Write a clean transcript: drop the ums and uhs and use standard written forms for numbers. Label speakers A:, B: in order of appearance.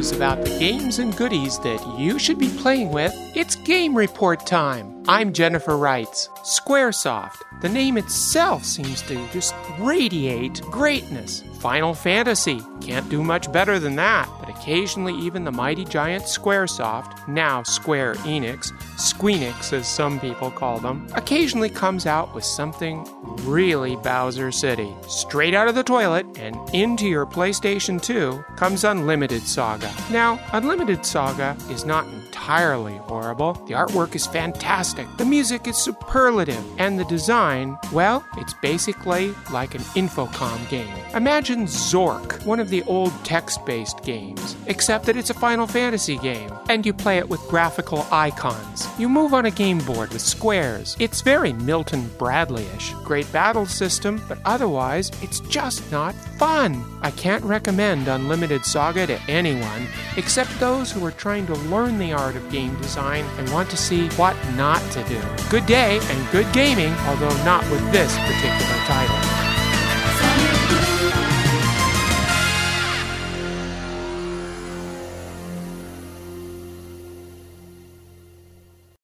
A: news about the games and goodies that you should be playing with. It's Game Report time. I'm Jennifer Wrights. Squaresoft. The name itself seems to just radiate greatness. Final Fantasy. Can't do much better than that. But occasionally even the mighty giant Squaresoft, now Square Enix, Squeenix as some people call them, occasionally comes out with something really Bowser City. Straight out of the toilet and into your PlayStation 2 comes Unlimited Saga. Now, Unlimited Saga is not entirely horrible. The artwork is fantastic. The music is superlative. And the design, well, it's basically like an Infocom game. Imagine Zork, one of the old text-based games, except that it's a Final Fantasy game, and you play it with graphical icons. You move on a game board with squares. It's very Milton Bradley-ish. Great battle system, but otherwise, it's just not fun. I can't recommend Unlimited Saga to anyone, except those who are trying to learn the art of game design and want to see what not to do. Good day and good gaming, although not with this particular title.